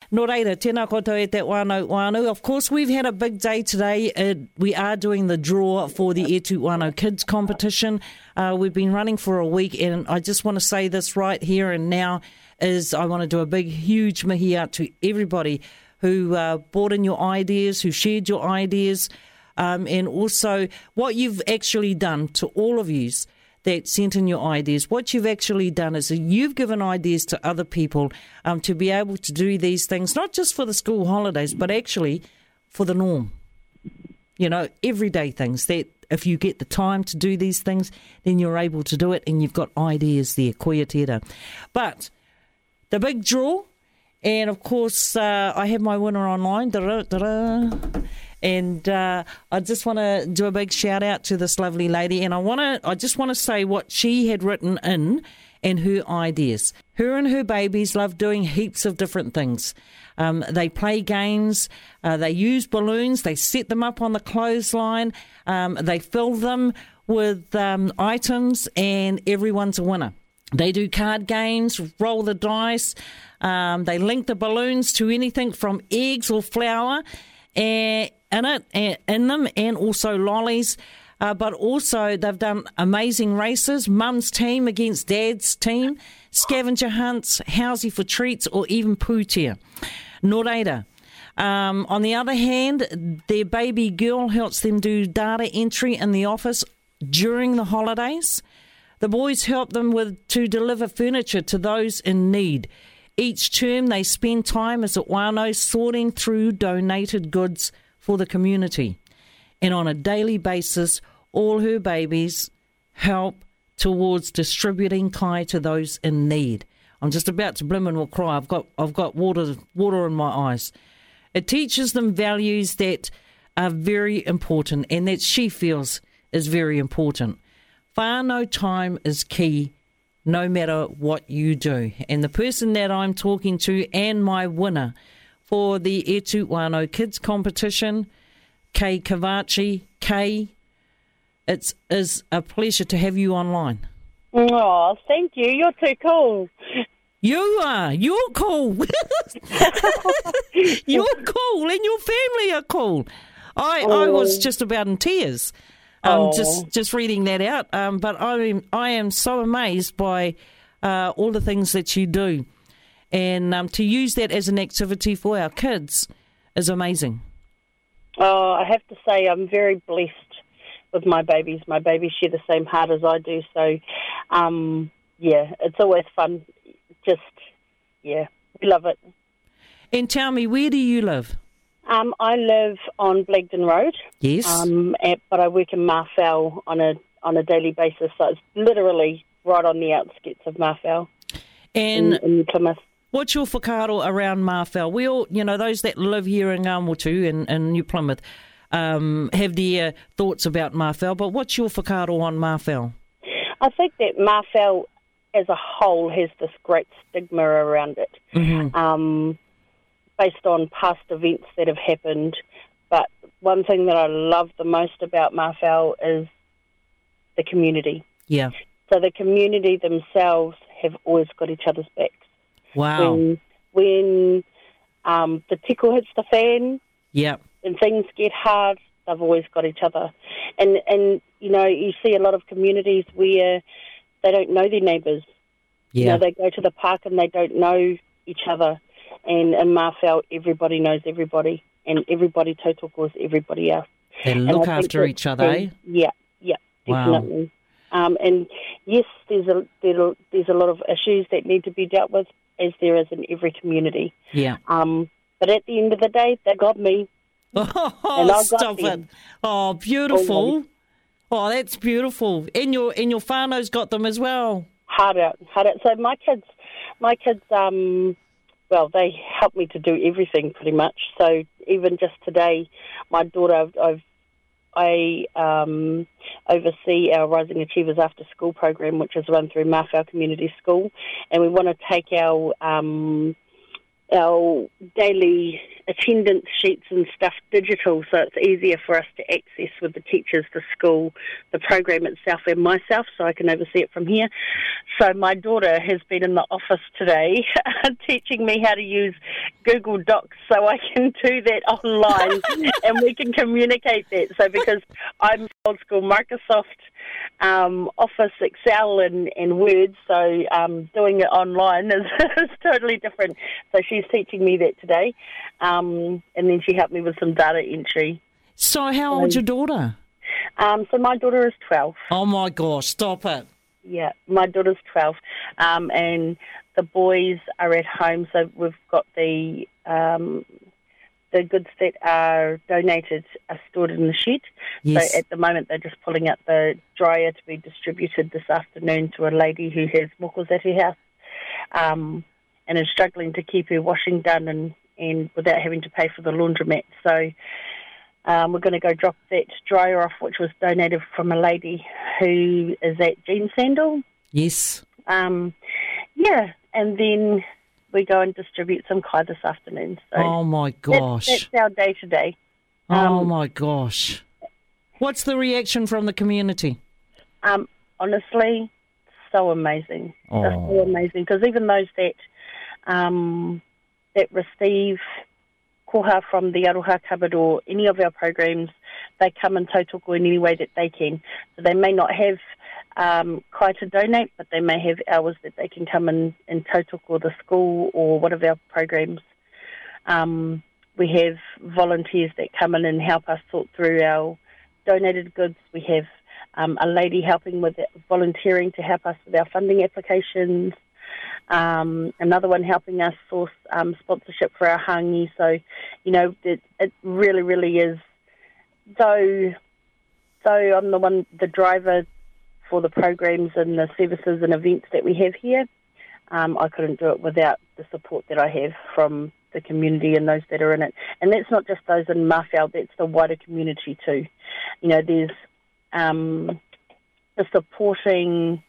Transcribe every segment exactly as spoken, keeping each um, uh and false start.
Nō reira, tēnā koutou e te wānau wānau. Of course, we've had a big day today. Uh, we are doing the draw for the E two Wānau Kids competition. Uh, we've been running for a week, and I just want to say this right here and now is I want to do a big, huge mihi out to everybody who uh, brought in your ideas, who shared your ideas, um, and also what you've actually done to all of yous that sent in your ideas. What you've actually done is you've given ideas to other people um, to be able to do these things, not just for the school holidays, but actually for the norm. You know, everyday things that if you get the time to do these things, then you're able to do it and you've got ideas there, koia tērā. But the big draw, and of course uh, I have my winner online, da-da, da-da. And uh, I just want to do a big shout out to this lovely lady, and I want to. I just want to say what she had written in and her ideas. Her and her babies love doing heaps of different things. Um, they play games. Uh, they use balloons. They set them up on the clothesline. Um, they fill them with um, items, and everyone's a winner. They do card games, roll the dice. Um, they link the balloons to anything from eggs or flour. And in it, and in them, and also lollies, uh, but also they've done amazing races, mum's team against dad's team, scavenger hunts, housey for treats, or even pūtea. Nō reira. Um, on the other hand, their baby girl helps them do data entry in the office during the holidays. The boys help them with to deliver furniture to those in need. Each term they spend time as at wānau sorting through donated goods for the community. And on a daily basis, all her babies help towards distributing kai to those in need. I'm just about to blimmin' will cry. I've got I've got water water in my eyes. It teaches them values that are very important and that she feels is very important. Whānau time is key, no matter what you do. And the person that I'm talking to and my winner for the E two Wānau Kids competition, Kay Kavachi. Kay, it is a pleasure to have you online. Oh, thank you. You're too cool. You are. You're cool. You're cool and your family are cool. I, oh. I was just about in tears. Um, oh. just just reading that out, um, but I am I am so amazed by uh, all the things that you do, and um, to use that as an activity for our kids is amazing. Oh, I have to say I'm very blessed with my babies. My babies share the same heart as I do, so um, yeah, it's always fun. Just yeah, we love it. And tell me, where do you live? Um, I live on Blagden Road. Yes. Um, at, but I work in Marfell on a on a daily basis, so it's literally right on the outskirts of Marfell. And in, in Plymouth. What's your whakaaro around Marfell? We all, you know, those that live here in Ngamutu and in New Plymouth um, have their thoughts about Marfell, but what's your whakaaro on Marfell? I think that Marfell as a whole has this great stigma around it. Mm-hmm. Um based on past events that have happened. But one thing that I love the most about Marfell is the community. Yeah. So the community themselves have always got each other's backs. Wow. When, when um, the tickle hits the fan yeah. and things get hard, they've always got each other. And, and you know, you see a lot of communities where they don't know their neighbours. Yeah. You know, they go to the park and they don't know each other. And in Marfell, everybody knows everybody, and everybody tautoko everybody else. They look after each other, eh? Yeah, yeah, definitely. Wow. Um, and yes, there's a there, there's a lot of issues that need to be dealt with, as there is in every community. Yeah. Um, but at the end of the day, they got me. Oh, and I stop got it! Oh, beautiful! Oh, that's beautiful. And your and your whānau's got them as well. Hard out, hard out. So my kids, my kids, um. Well, they help me to do everything pretty much. So even just today, my daughter, I've, I've I um, oversee our Rising Achievers After School program, which is run through Marfell Community School, and we want to take our um, our daily attendance sheets and stuff digital, so it's easier for us to access with the teachers, the school, the program itself, and myself, so I can oversee it from here. So my daughter has been in the office today teaching me how to use Google Docs so I can do that online and we can communicate that. So because I'm old school Microsoft um, Office, Excel and, and Word, so um, doing it online is, is totally different. So she's teaching me that today. Um, and then she helped me with some data entry. So how old's your daughter? Um, so my daughter is twelve. Oh, my gosh, stop it. Yeah, my daughter's twelve. Um, and the boys are at home, so we've got the um, the goods that are donated are stored in the shed. Yes. So at the moment they're just pulling out the dryer to be distributed this afternoon to a lady who has mokos at her house um, and is struggling to keep her washing done and and without having to pay for the laundromat. So um, we're going to go drop that dryer off, which was donated from a lady who is at Jean Sandal. Yes. Um, yeah, and then we go and distribute some kai this afternoon. So oh, my gosh. That's, that's our day-to-day. Oh, Um, my gosh. What's the reaction from the community? Um, honestly, so amazing. Oh. Just so amazing. Because even those that... Um, that receive koha from the Aroha Cupboard or any of our programs, they come in tautoko in any way that they can. So they may not have um, kai to donate, but they may have hours that they can come in in tautoko, the school or one of our programs. Um, we have volunteers that come in and help us sort through our donated goods. We have um, a lady helping with it, volunteering to help us with our funding applications. Um, another one helping us source um, sponsorship for our hangi. So, you know, it, it really, really is. Though, though I'm the one, the driver for the programs and the services and events that we have here, um, I couldn't do it without the support that I have from the community and those that are in it. And that's not just those in Mafel, that's the wider community too. You know, there's um, the supporting...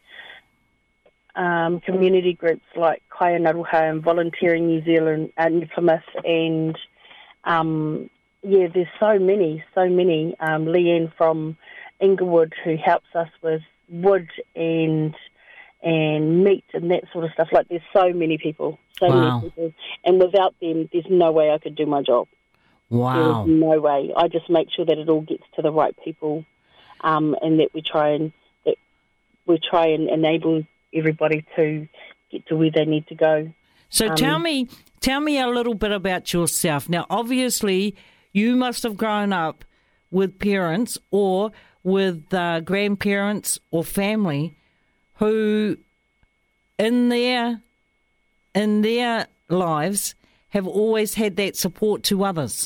Um, community groups like Kai and Aroha and Volunteering New Zealand and New Plymouth and um, yeah, there's so many, so many. Um, Leanne from Inglewood who helps us with wood and and meat and that sort of stuff. Like there's so many people, so wow. many people, and without them, there's no way I could do my job. Wow, there's no way. I just make sure that it all gets to the right people, um, and that we try and that we try and enable everybody to get to where they need to go. So um, tell me, tell me a little bit about yourself. Now, obviously, you must have grown up with parents or with uh, grandparents or family who, in their in their lives, have always had that support to others.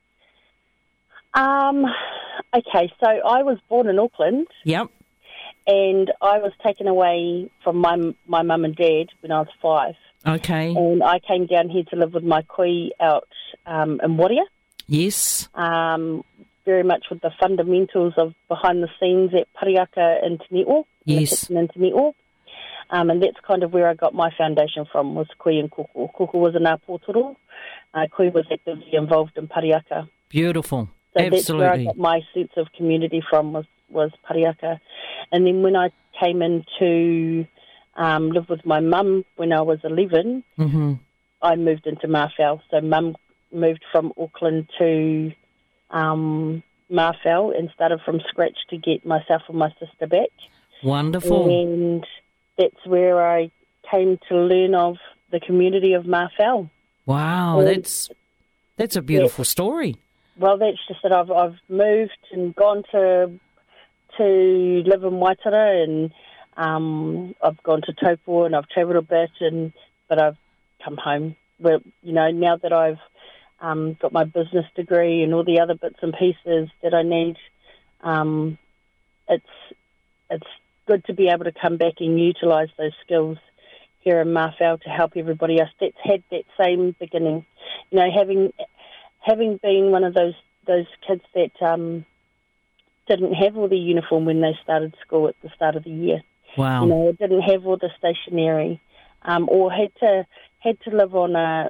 Um. Okay, so I was born in Auckland. Yep. And I was taken away from my my mum and dad when I was five. Okay. And I came down here to live with my koi out um, in Waria. Yes. Um, very much with the fundamentals of behind the scenes at Pariaka in Te Ni'o. Yes. In Te Ni'o. Um, and that's kind of where I got my foundation from, was koi and koko. Koko was in our pōtoro. Uh, koi was actively involved in Pariaka. Beautiful. So Absolutely. that's where I got my sense of community from, was was Pariaka. And then when I came in to um, live with my mum when I was eleven, mm-hmm. I moved into Mafel. So mum moved from Auckland to um, Mafel and started from scratch to get myself and my sister back. Wonderful. And that's where I came to learn of the community of Mafel. Wow, and that's that's a beautiful yeah. story. Well, that's just that I've I've moved and gone to to live in Waitara, and um, I've gone to Taupo and I've travelled a bit, and but I've come home. Where, you know, now that I've um, got my business degree and all the other bits and pieces that I need, um, it's it's good to be able to come back and utilise those skills here in Mafel to help everybody else that's had that same beginning. You know, having having been one of those those kids that um, didn't have all the uniform when they started school at the start of the year. Wow. You know, didn't have all the stationery, um, or had to had to live on a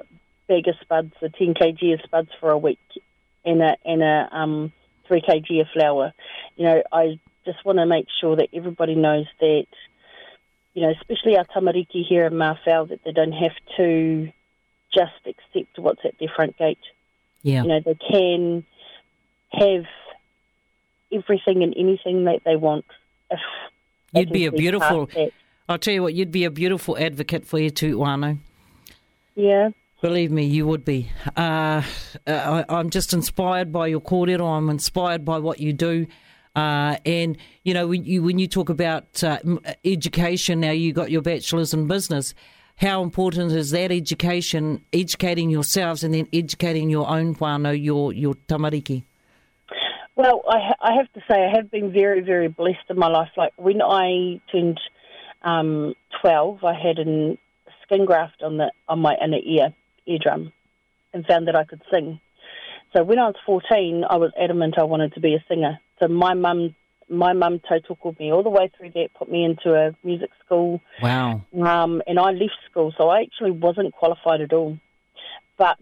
bag of spuds, a ten kilogram of spuds for a week, and a, and a um, three kilogram of flour. You know, I just want to make sure that everybody knows that, you know, especially our tamariki here in Marfell, that they don't have to just accept what's at their front gate. Yeah. You know, they can have everything and anything that they want. If you'd be a beautiful, I'll tell you what, you'd be a beautiful advocate for E Te Wānau. Yeah. Believe me, you would be. Uh, I, I'm just inspired by your kōrero. I'm inspired by what you do. Uh, and, you know, when you, when you talk about uh, education, now you got your bachelor's in business, how important is that education, educating yourselves and then educating your own whānau, your, your tamariki? Well, I, ha- I have to say I have been very, very blessed in my life. Like when I turned um, twelve, I had a skin graft on the on my inner ear, eardrum, and found that I could sing. So when I was fourteen, I was adamant I wanted to be a singer. So my mum, my mum tautoko me all the way through that, put me into a music school. Wow. Um, and I left school, so I actually wasn't qualified at all. But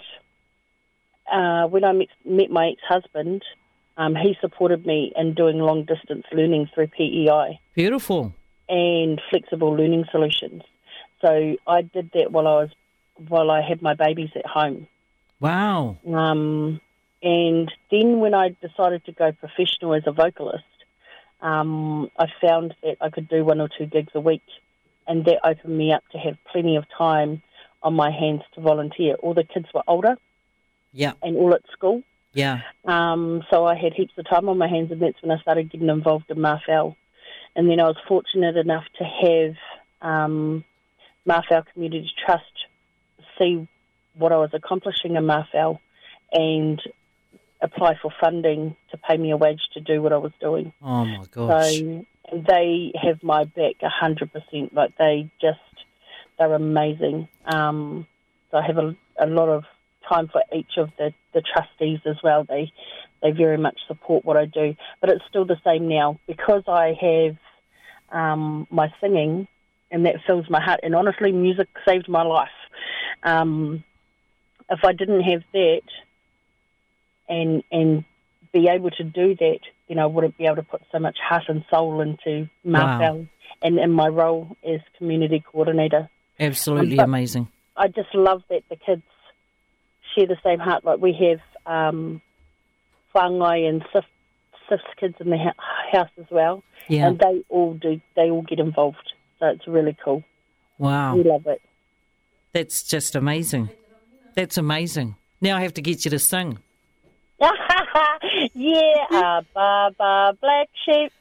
uh, when I met, met my ex-husband, um, he supported me in doing long-distance learning through P E I. Beautiful. And flexible learning solutions. So I did that while I was while I had my babies at home. Wow. Um, and then when I decided to go professional as a vocalist, um, I found that I could do one or two gigs a week, and that opened me up to have plenty of time on my hands to volunteer. All the kids were older, yeah, and all at school. Yeah. Um, so I had heaps of time on my hands, and that's when I started getting involved in Marfell. And then I was fortunate enough to have um, Marfell Community Trust see what I was accomplishing in Marfell and apply for funding to pay me a wage to do what I was doing. Oh, my gosh. So and they have my back one hundred percent. Like, they just, they're amazing. Um, so I have a, a lot of time for each of the, the trustees as well. They they very much support what I do. But it's still the same now. Because I have um, my singing, and that fills my heart. And honestly, music saved my life. Um, if I didn't have that and and be able to do that, then I wouldn't be able to put so much heart and soul into Marfell wow. and in my role as community coordinator. Absolutely um, amazing. I just love that the kids share the same heart. Like, we have um, whāngai and Sif, Sif's kids in the ha- house as well. Yeah. And they all do, they all get involved. So it's really cool. Wow. We love it. That's just amazing. That's amazing. Now I have to get you to sing. Yeah, uh, ba ba black sheep.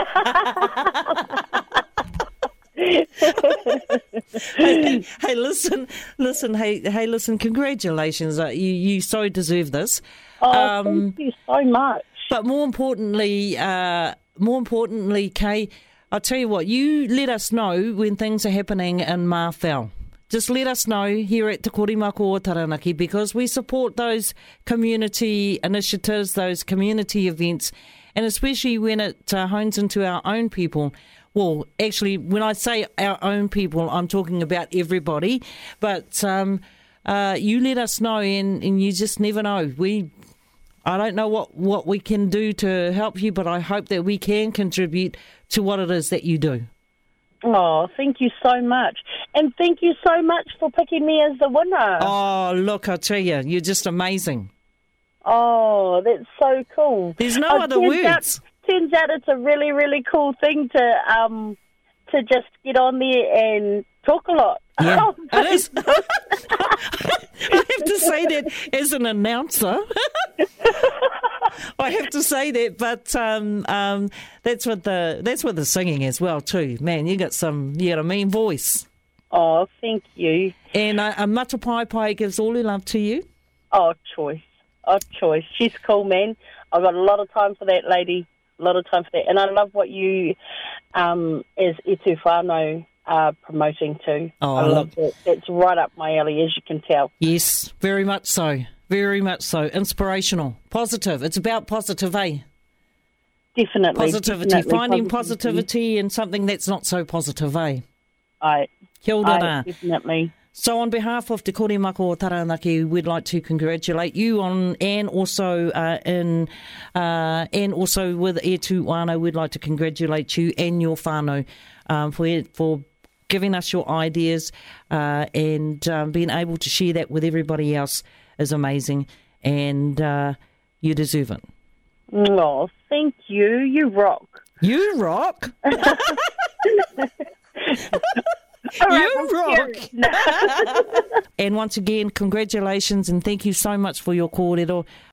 hey, hey, listen, listen, hey, hey, listen. Congratulations, uh, you you so deserve this. Oh, um, thank you so much. But more importantly, uh, more importantly, Kay, I'll tell you what. You let us know when things are happening in Marfell. Just let us know here at Te Korimako o Taranaki, because we support those community initiatives, those community events, and especially when it uh, hones into our own people. Well, actually, when I say our own people, I'm talking about everybody. But um, uh, you let us know, and, and you just never know. We, I don't know what, what we can do to help you, but I hope that we can contribute to what it is that you do. Oh, thank you so much. And thank you so much for picking me as the winner. Oh, look, I tell you, you're just amazing. Oh, that's so cool. There's no oh, other turns words. Out, turns out it's a really, really cool thing to um to just get on there and talk a lot. Yeah, oh, it is. I have to say that as an announcer. I have to say that, but um, um, that's what the that's what the singing as well too. Man, you got some, you got a mean voice. Oh, thank you. And uh, a Matapai Pai gives all her love to you. Oh, choice, oh, choice. She's cool, man. I've got a lot of time for that lady. A lot of time for that, and I love what you, um, as E Te Whānau, are promoting too. Oh, I love look. that. That's right up my alley, as you can tell. Yes, very much so. Very much so. Inspirational. Positive. It's about positive, eh? Definitely. Positivity. Definitely. Finding positivity in something that's not so positive, eh? I, Kia ora. I definitely. So on behalf of Te Kore Mako o Taranaki, we'd like to congratulate you on, and also uh, in, uh, and also with E Tū Whānau, we'd like to congratulate you and your whānau um, for for giving us your ideas uh, and um, being able to share that with everybody else is amazing, and uh, you deserve it. Oh, thank you. You rock. You rock. Right, you rock. And once again, congratulations and thank you so much for your kōrero.